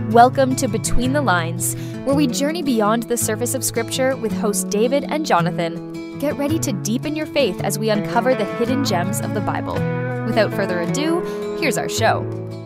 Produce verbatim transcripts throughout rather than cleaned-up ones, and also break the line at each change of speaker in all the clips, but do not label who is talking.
Welcome to Between the Lines, where we journey beyond the surface of Scripture with hosts David and Jonathan. Get ready to deepen your faith as we uncover the hidden gems of the Bible. Without further ado, here's our show.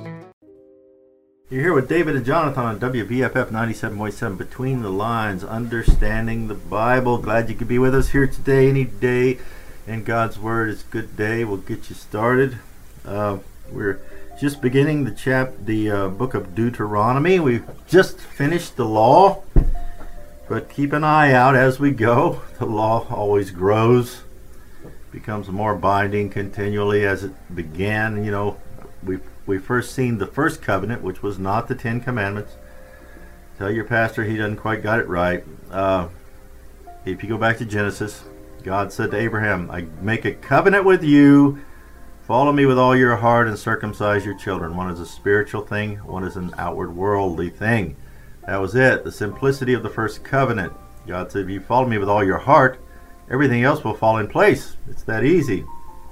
You're here with David and Jonathan on W B F F ninety-seven point seven, Between the Lines, Understanding the Bible. Glad you could be with us here today. Any day in God's Word is a good day. We'll get you started. Uh, we're just beginning the chap, the uh, book of Deuteronomy. We've just finished the law, but keep an eye out as we go. The law always grows, becomes more binding continually as it began. You know, we we first seen the first covenant, which was not the Ten Commandments. Tell your pastor he doesn't quite got it right. Uh, if you go back to Genesis, God said to Abraham, "I make a covenant with you. Follow me with all your heart and circumcise your children." One is a spiritual thing, one is an outward worldly thing. That was it, the simplicity of the first covenant. God said, if you follow me with all your heart, everything else will fall in place. It's that easy.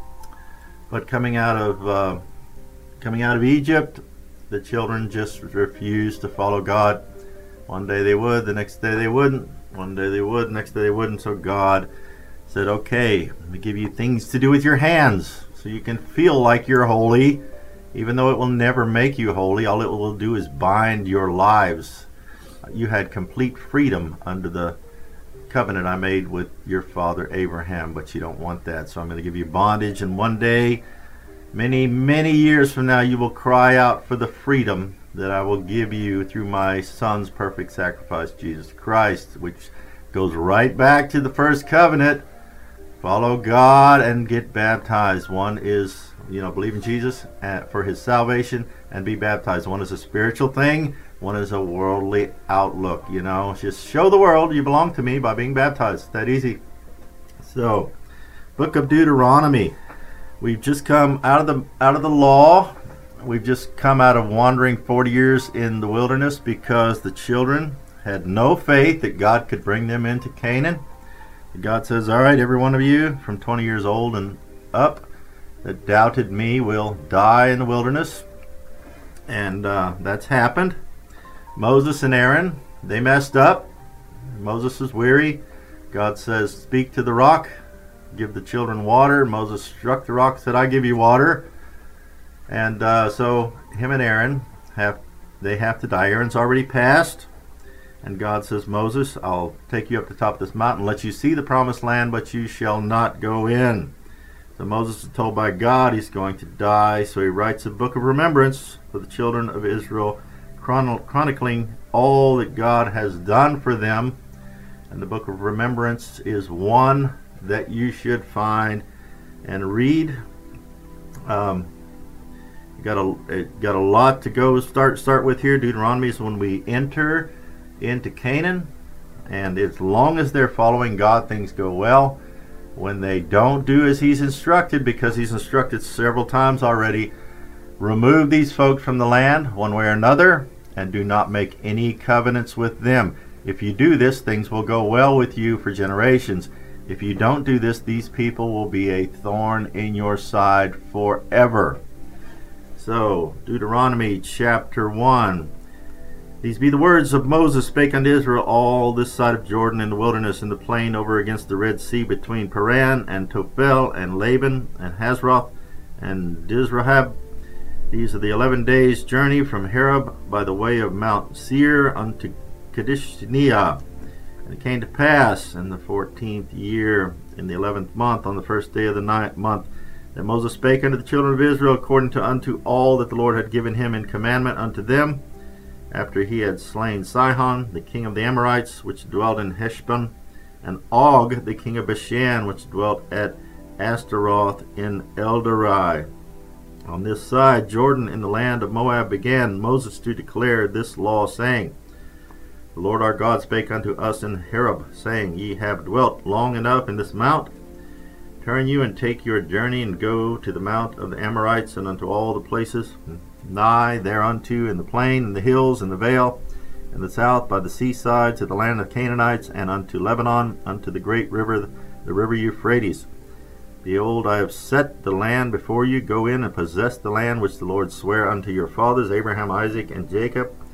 But coming out of uh, coming out of Egypt, the children just refused to follow God. One day they would, the next day they wouldn't. One day they would, next day they wouldn't. So God said, okay, let me give you things to do with your hands, so you can feel like you're holy, even though it will never make you holy. All it will do is bind your lives. You had complete freedom under the covenant I made with your father Abraham, but you don't want that. So I'm going to give you bondage, and one day, many, many years from now, you will cry out for the freedom that I will give you through my son's perfect sacrifice, Jesus Christ, which goes right back to the first covenant. Follow God and get baptized. One is, you know, believe in Jesus for his salvation and be baptized. One is a spiritual thing. One is a worldly outlook. You know, just show the world you belong to me by being baptized. It's that easy. So, book of Deuteronomy. We've just come out of the out of the law. We've just come out of wandering forty years in the wilderness because the children had no faith that God could bring them into Canaan. God says, all right, every one of you from twenty years old and up that doubted me will die in the wilderness. And uh, that's happened. Moses and Aaron, they messed up. Moses is weary. God says, speak to the rock, give the children water. Moses struck the rock, said, I give you water. And uh, so him and Aaron, have they have to die. Aaron's already passed. And God says, Moses, I'll take you up to the top of this mountain, let you see the promised land, but you shall not go in. So Moses is told by God he's going to die. So he writes a book of remembrance for the children of Israel, chron- chronicling all that God has done for them. And the book of remembrance is one that you should find and read. Um, got a it got a lot to go start start with here. Deuteronomy is when we enter into Canaan, and as long as they're following God, things go well. When they don't do as he's instructed, because he's instructed several times already, remove these folks from the land one way or another, and do not make any covenants with them. If you do this, things will go well with you for generations. If you don't do this, these people will be a thorn in your side forever. So, Deuteronomy chapter one. These be the words of Moses spake unto Israel all this side of Jordan in the wilderness, in the plain over against the Red Sea, between Paran and Tophel and Laban and Hazroth and Dizrahab. These are the eleven days' journey from Horeb by the way of Mount Seir unto Kadesh-Neah. And it came to pass in the fourteenth year, in the eleventh month, on the first day of the ninth month, that Moses spake unto the children of Israel according to unto all that the Lord had given him in commandment unto them, after he had slain Sihon, the king of the Amorites, which dwelt in Heshbon, and Og, the king of Bashan, which dwelt at Ashtaroth in Eldarai. On this side Jordan, in the land of Moab, began Moses to declare this law, saying, The Lord our God spake unto us in Horeb, saying, Ye have dwelt long enough in this mount. Turn you and take your journey, and go to the mount of the Amorites, and unto all the places nigh thereunto, in the plain, and the hills, and the vale, in the south by the seaside, to the land of the Canaanites, and unto Lebanon, unto the great river, the river Euphrates. Behold, I have set the land before you. Go in and possess the land which the Lord sware unto your fathers, Abraham, Isaac, and Jacob,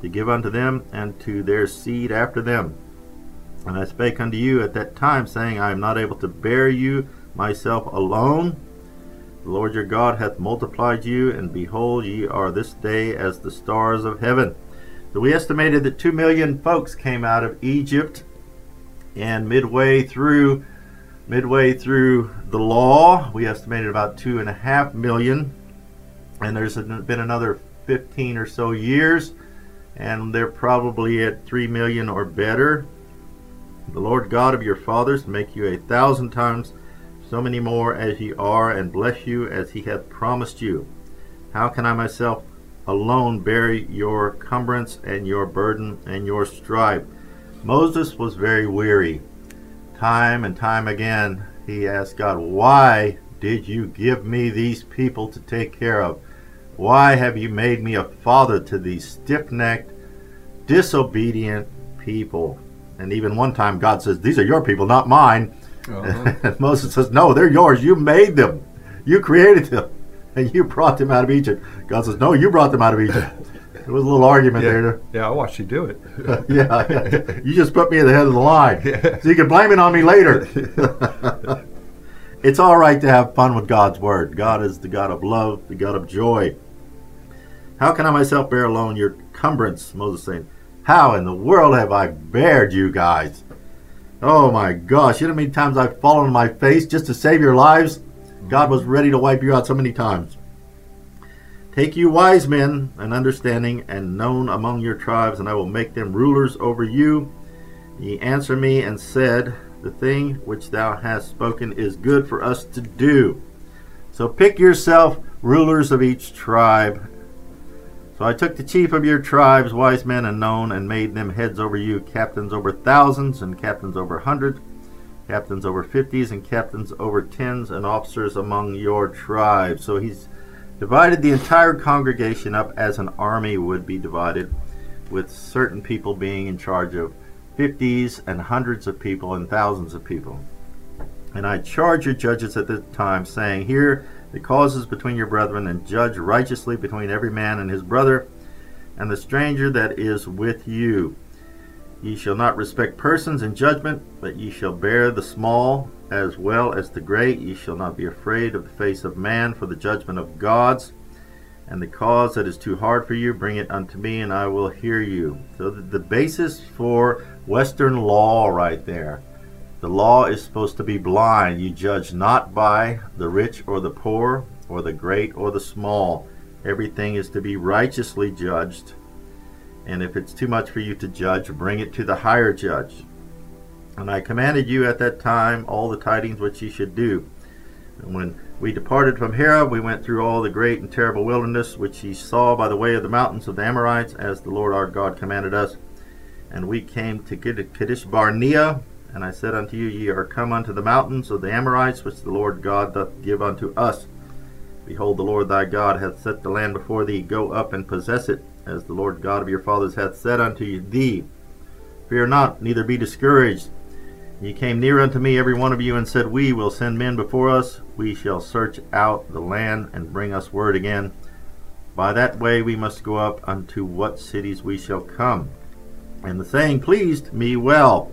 to give unto them and to their seed after them. And I spake unto you at that time, saying, I am not able to bear you myself alone. The Lord your God hath multiplied you, and behold, ye are this day as the stars of heaven. So we estimated that two million folks came out of Egypt, and midway through midway through the law, we estimated about two and a half million. And there's been another fifteen or so years, and they're probably at three million or better. The Lord God of your fathers make you a thousand times so many more as ye are, and bless you as he hath promised you. How can I myself alone bear your cumbrance and your burden and your strife? Moses was very weary. Time and time again he asked God, why did you give me these people to take care of? Why have you made me a father to these stiff-necked, disobedient people? And even one time God says, these are your people, not mine. Uh-huh. And Moses says, no, they're yours. You made them. You created them. And you brought them out of Egypt. God says, no, you brought them out of Egypt. There was a little argument
yeah.
there.
Yeah, I watched you do it.
yeah, yeah. You just put me at the head of the line.
Yeah.
So you can blame it on me later. It's all right to have fun with God's word. God is the God of love, the God of joy. How can I myself bear alone your cumbrance? Moses saying, how in the world have I bared you guys? Oh my gosh, you know how many times I've fallen on my face just to save your lives? God was ready to wipe you out so many times. Take you wise men and understanding and known among your tribes, and I will make them rulers over you. Ye answered me and said, the thing which thou hast spoken is good for us to do. So pick yourself rulers of each tribe. So I took the chief of your tribes, wise men and known, and made them heads over you, captains over thousands, and captains over hundreds, captains over fifties, and captains over tens, and officers among your tribes. So he's divided the entire congregation up as an army would be divided, with certain people being in charge of fifties and hundreds of people and thousands of people. And I charge your judges at this time, saying, hear the causes between your brethren, and judge righteously between every man and his brother, and the stranger that is with you. Ye shall not respect persons in judgment, but ye shall bear the small as well as the great. Ye shall not be afraid of the face of man, for the judgment of gods. And the cause that is too hard for you, bring it unto me, and I will hear you. So the, the basis for Western law right there. The law is supposed to be blind. You judge not by the rich or the poor, or the great or the small. Everything is to be righteously judged. And if it's too much for you to judge, bring it to the higher judge. And I commanded you at that time all the tidings which ye should do. And when we departed from Horeb, we went through all the great and terrible wilderness, which ye saw by the way of the mountains of the Amorites, as the Lord our God commanded us. And we came to Kadesh Barnea, and I said unto you, ye are come unto the mountains of the Amorites, which the Lord God doth give unto us. Behold, the Lord thy God hath set the land before thee. Go up and possess it, as the Lord God of your fathers hath said unto thee. Fear not, neither be discouraged. Ye came near unto me, every one of you, and said, we will send men before us. We shall search out the land, and bring us word again. By that way we must go up unto what cities we shall come. And the saying pleased me well.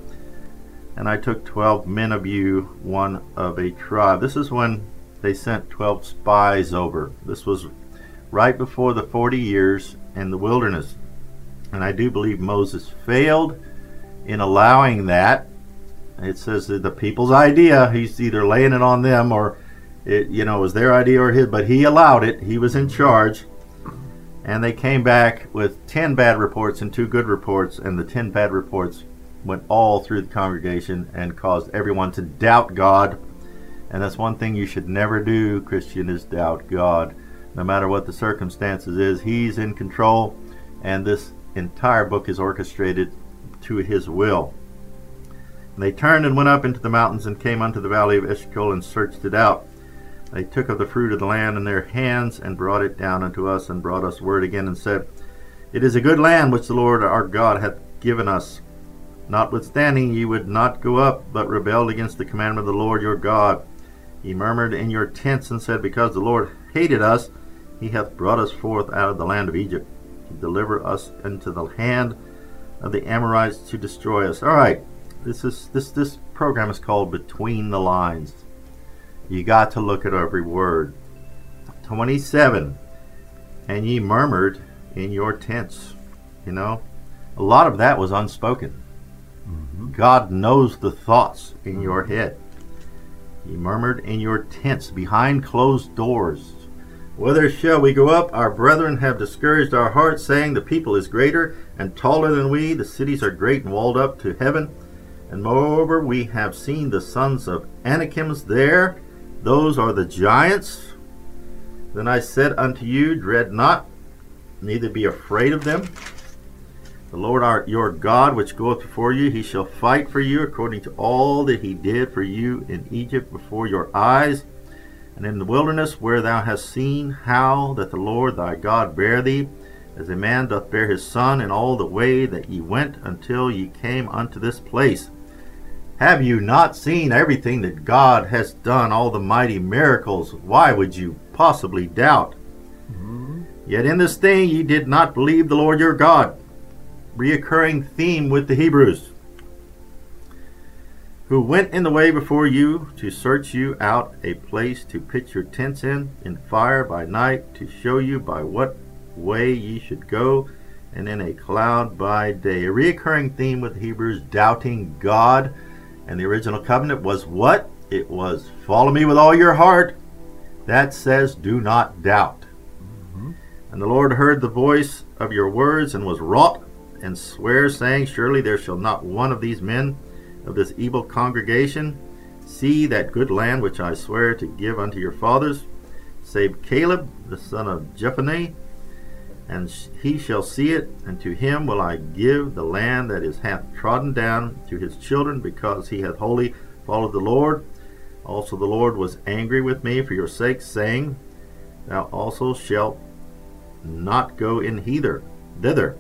And I took twelve men of you, one of a tribe. This is when they sent twelve spies over. This was right before the forty years in the wilderness. And I do believe Moses failed in allowing that. It says that the people's idea, he's either laying it on them, or it, you know, it was their idea or his, but he allowed it. He was in charge. And they came back with ten bad reports and two good reports, and the ten bad reports went all through the congregation and caused everyone to doubt God. And that's one thing you should never do, Christian, is doubt God. No matter what the circumstances is, he's in control, and this entire book is orchestrated to his will. And they turned and went up into the mountains, and came unto the valley of Eshcol, and searched it out. They took of the fruit of the land in their hands, and brought it down unto us, and brought us word again, and said, it is a good land which the Lord our God hath given us. Notwithstanding, ye would not go up, but rebelled against the commandment of the Lord your God. Ye murmured in your tents, and said, because the Lord hated us, he hath brought us forth out of the land of Egypt. to deliver us into the hand of the Amorites to destroy us. All right, this is this this program is called Between the Lines. You got to look at every word. twenty-seven, and ye murmured in your tents. You know, a lot of that was unspoken. Mm-hmm. God knows the thoughts in your head. Ye murmured in your tents behind closed doors. Whither shall we go up? Our brethren have discouraged our hearts, saying, the people is greater and taller than we. The cities are great and walled up to heaven. And moreover, we have seen the sons of Anakims there. Those are the giants. Then I said unto you, dread not, neither be afraid of them. The Lord our your God, which goeth before you, he shall fight for you according to all that he did for you in Egypt before your eyes. And in the wilderness, where thou hast seen how that the Lord thy God bare thee, as a man doth bear his son, in all the way that ye went until ye came unto this place. Have you not seen everything that God has done, all the mighty miracles? Why would you possibly doubt? Mm-hmm. Yet in this thing ye did not believe the Lord your God. Reoccurring theme with the Hebrews, who went in the way before you to search you out a place to pitch your tents in, in fire by night, to show you by what way ye should go, and in a cloud by day. A reoccurring theme with the Hebrews, doubting God. And the original covenant was what? It was, follow me with all your heart. That says, do not doubt. Mm-hmm. And the Lord heard the voice of your words, and was wroth, and sware, saying, surely there shall not one of these men of this evil congregation see that good land which I swear to give unto your fathers, save Caleb the son of Jephunneh, and he shall see it, and to him will I give the land that is hath trodden down to his children, because he hath wholly followed the Lord. Also the Lord was angry with me for your sakes, saying, thou also shalt not go in hither, thither,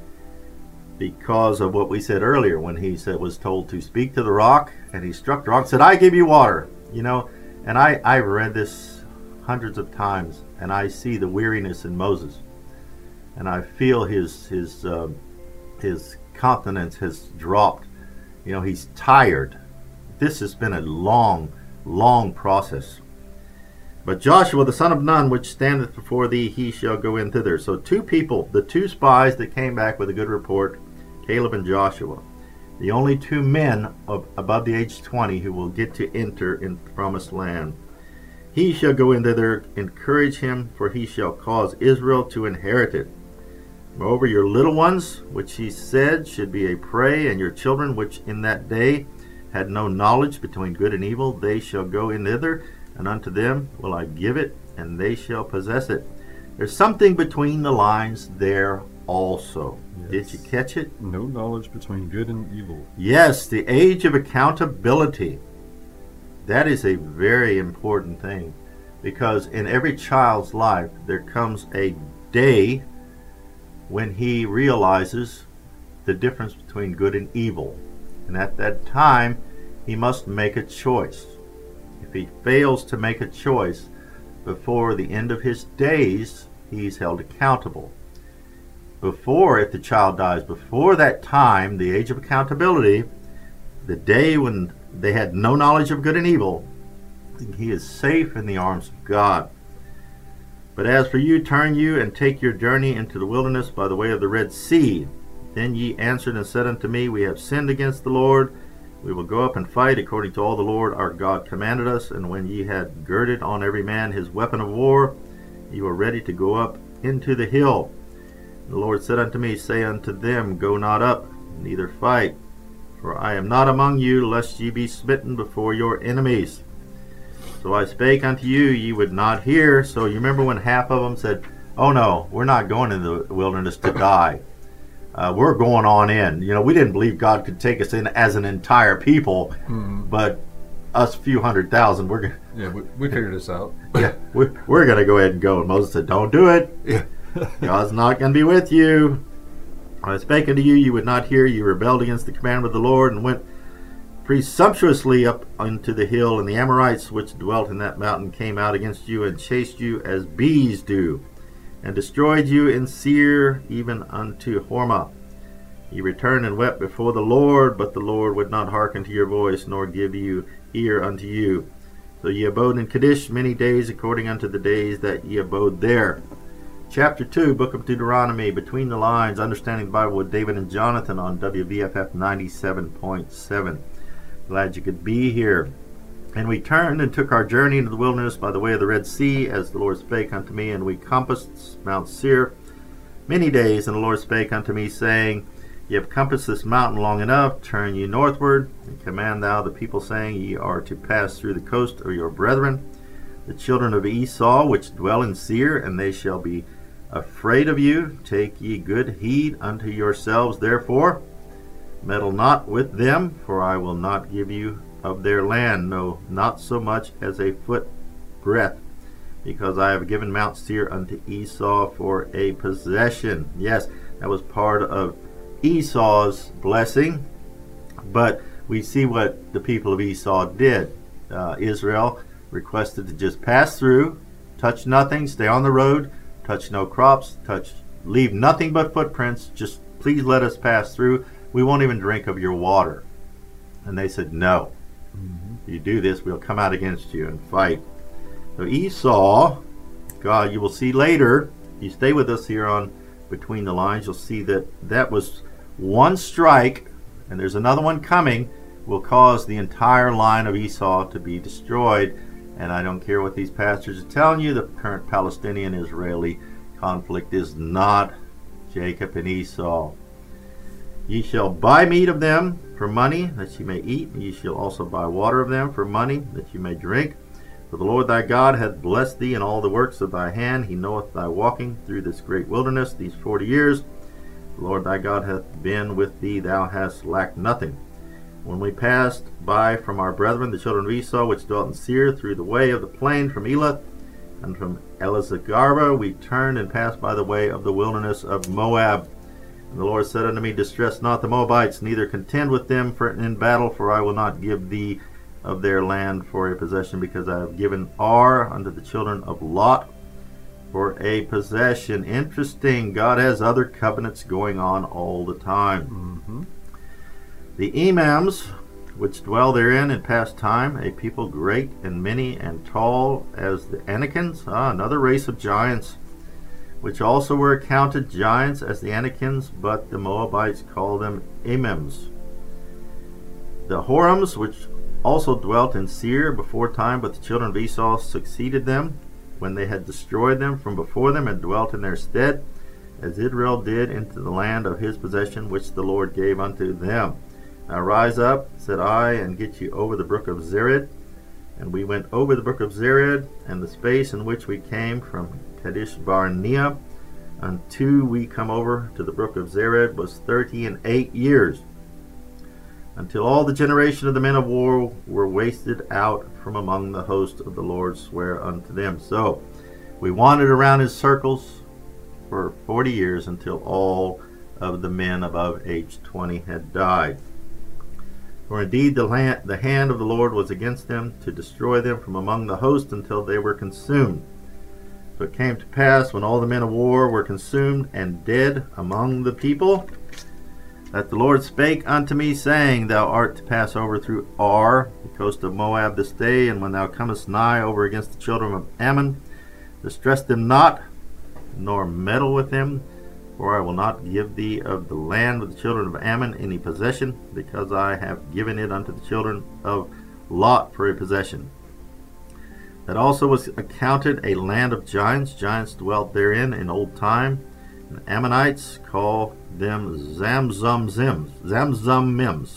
because of what we said earlier, when he said was told to speak to the rock, and he struck the rock, said, I give you water. You know, and I, I've read this hundreds of times, and I see the weariness in Moses, and I feel his his uh, his countenance has dropped. You know, he's tired. This has been a long, long process. But Joshua the son of Nun, which standeth before thee, he shall go in thither. So two people, the two spies that came back with a good report, Caleb and Joshua, the only two men of above the age twenty who will get to enter in the promised land. He shall go in thither, encourage him, for he shall cause Israel to inherit it. Moreover, your little ones, which he said should be a prey, and your children, which in that day had no knowledge between good and evil, they shall go in thither, and unto them will I give it, and they shall possess it. There's something between the lines there also. Yes. Did you catch it?
No knowledge between good and evil.
Yes, the age of accountability. That is a very important thing, because in every child's life there comes a day when he realizes the difference between good and evil. And at that time, he must make a choice. If he fails to make a choice before the end of his days, he's held accountable. Before, if the child dies before that time, the age of accountability, the day when they had no knowledge of good and evil, he is safe in the arms of God. But as for you, turn you and take your journey into the wilderness by the way of the Red Sea. Then ye answered and said unto me, we have sinned against the Lord. We will go up and fight according to all the Lord our God commanded us. And when ye had girded on every man his weapon of war, ye were ready to go up into the hill. And the Lord said unto me, say unto them, go not up, neither fight, for I am not among you, lest ye be smitten before your enemies. So I spake unto you, ye would not hear. So you remember when half of them said, oh no, we're not going into the wilderness to die. Uh, we're going on in. You know, we didn't believe God could take us in as an entire people, mm-hmm. but us few hundred thousand, we're going
yeah, we, we figured this out.
yeah, we, we're going to go ahead and go. And Moses said, don't do it.
Yeah.
God's not going to be with you. I spake unto you, you would not hear. You rebelled against the commandment of the Lord, and went presumptuously up unto the hill, and the Amorites which dwelt in that mountain came out against you and chased you as bees do. and destroyed you in Seir, even unto Hormah. Ye returned and wept before the Lord, but the Lord would not hearken to your voice, nor give you ear unto you. So ye abode in Kadesh many days, according unto the days that ye abode there. Chapter two, Book of Deuteronomy, Between the Lines, Understanding the Bible with David and Jonathan on W B F F ninety-seven point seven. Glad you could be here. And we turned and took our journey into the wilderness by the way of the Red Sea, as the Lord spake unto me, and we compassed Mount Seir many days. And the Lord spake unto me, saying, Ye have compassed this mountain long enough, turn ye northward, and command thou the people, saying, Ye are to pass through the coast of your brethren, the children of Esau, which dwell in Seir, and they shall be afraid of you. Take ye good heed unto yourselves, therefore. Meddle not with them, for I will not give you of their land, no, not so much as a foot breadth, because I have given Mount Seir unto Esau for a possession. Yes, that was part of Esau's blessing, but we see what the people of Esau did. Uh, Israel requested to just pass through, touch nothing, stay on the road, touch no crops, touch, leave nothing but footprints, just please let us pass through. We won't even drink of your water. And they said, no. Mm-hmm. If you do this, we'll come out against you and fight. So Esau, God, you will see later, if you stay with us here on Between the Lines, you'll see that that was one strike, and there's another one coming, will cause the entire line of Esau to be destroyed. And I don't care what these pastors are telling you, the current Palestinian-Israeli conflict is not Jacob and Esau. Ye shall buy meat of them for money, that ye may eat, and ye shall also buy water of them for money, that ye may drink. For the Lord thy God hath blessed thee in all the works of thy hand. He knoweth thy walking through this great wilderness these forty years. The Lord thy God hath been with thee, thou hast lacked nothing. When we passed by from our brethren, the children of Esau, which dwelt in Seir, through the way of the plain from Elath, and from Elizagarbah, we turned and passed by the way of the wilderness of Moab. And the Lord said unto me, Distress not the Moabites, neither contend with them for in battle, for I will not give thee of their land for a possession, because I have given Ar unto the children of Lot for a possession. Interesting. God has other covenants going on all the time. Mm-hmm. The Emams, which dwell therein in past time, a people great and many and tall as the Anakins, ah, another race of giants, which also were accounted giants as the Anakins, but the Moabites call them Emams. The Horims, which also dwelt in Seir before time, but the children of Esau succeeded them when they had destroyed them from before them, and dwelt in their stead, as Israel did into the land of his possession, which the Lord gave unto them. Now rise up, said I, and get you over the brook of Zered. And we went over the brook of Zered, and the space in which we came from Kadesh Barnea unto we come over to the brook of Zered was thirty and eight years, until all the generation of the men of war were wasted out from among the host of the Lord sware unto them. So we wandered around in circles for forty years, until all of the men above age twenty had died. For indeed the, land, the hand of the Lord was against them, to destroy them from among the host, until they were consumed. So it came to pass, when all the men of war were consumed and dead among the people, that the Lord spake unto me, saying, Thou art to pass over through Ar, the coast of Moab, this day, and when thou comest nigh over against the children of Ammon, distress them not, nor meddle with them, for I will not give thee of the land of the children of Ammon any possession, because I have given it unto the children of Lot for a possession. That also was accounted a land of giants. Giants dwelt therein in old time. And the Ammonites call them Zamzumzims, Zamzummims,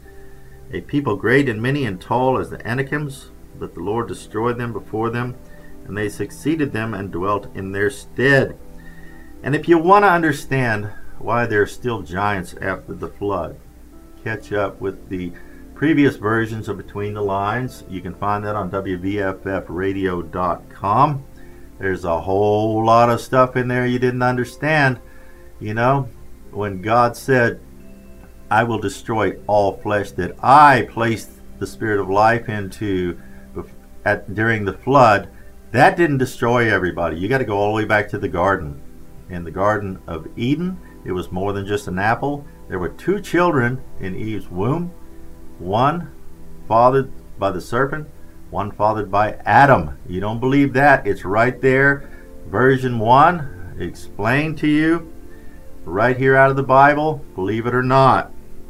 a people great and many and tall as the Anakims, but the Lord destroyed them before them, and they succeeded them and dwelt in their stead. And if you want to understand why there are still giants after the flood, catch up with the previous versions of Between the Lines. You can find that on W B F F radio dot com. There's a whole lot of stuff in there you didn't understand. You know, when God said, I will destroy all flesh that I placed the spirit of life into at, during the flood, That didn't destroy everybody. You got to go all the way back to the garden. In the Garden of Eden, it was more than just an apple. There were two children in Eve's womb, one fathered by the serpent, one fathered by Adam. You don't believe that? It's right there. Version one, explained to you, right here out of the Bible, believe it or not.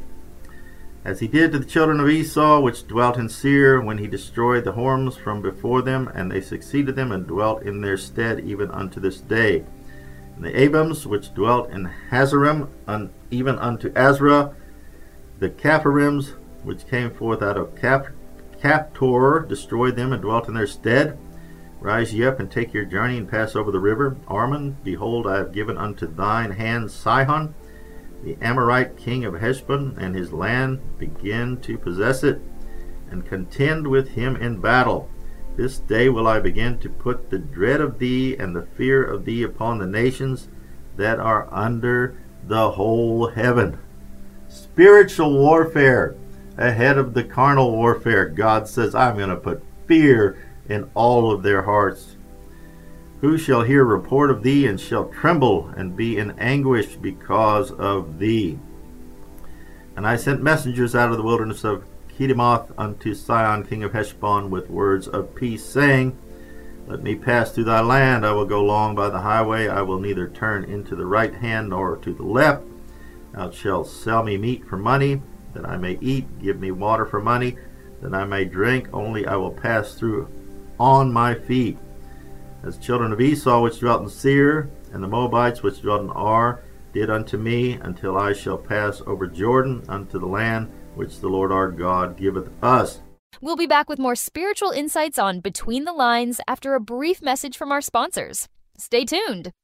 As he did to the children of Esau, which dwelt in Seir, when he destroyed the Horims from before them, and they succeeded them and dwelt in their stead even unto this day. And the Abims, which dwelt in Hazarim, un, even unto Azra, the Capharims, which came forth out of Cap, Captor, destroyed them and dwelt in their stead. Rise ye up and take your journey and pass over the river Arnon. Behold, I have given unto thine hand Sihon, the Amorite king of Heshbon, and his land. Begin to possess it, and contend with him in battle. This day will I begin to put the dread of thee and the fear of thee upon the nations that are under the whole heaven. Spiritual warfare ahead of the carnal warfare. God says, I'm going to put fear in all of their hearts. Who shall hear report of thee, and shall tremble and be in anguish because of thee? And I sent messengers out of the wilderness of Kedemoth unto Sihon king of Heshbon with words of peace, saying, Let me pass through thy land. I will go long by the highway. I will neither turn into the right hand nor to the left. Thou shalt sell me meat for money, that I may eat. Give me water for money, that I may drink. Only I will pass through on my feet. As children of Esau which dwelt in Seir, and the Moabites which dwelt in Ar, did unto me, until I shall pass over Jordan unto the land which the Lord our God giveth us.
We'll be back with more spiritual insights on Between the Lines after a brief message from our sponsors. Stay tuned.